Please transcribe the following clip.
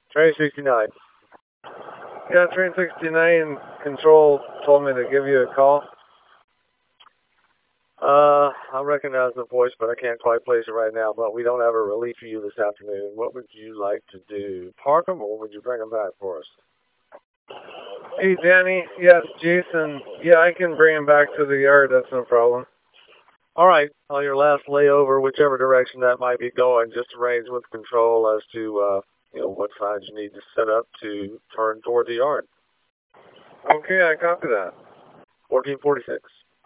Train 69. Yeah, Train 69 control told me to give you a call. I recognize the voice, but I can't quite place it right now. But we don't have a relief for you this afternoon. What would you like to do? Park them, or would you bring them back for us? Hey, Danny. Yes, Jason. Yeah, I can bring him back to the yard. That's no problem. All right. On your last layover, whichever direction that might be going, just arrange with control as to what signs you need to set up to turn toward the yard. Okay, I copy that. 1446.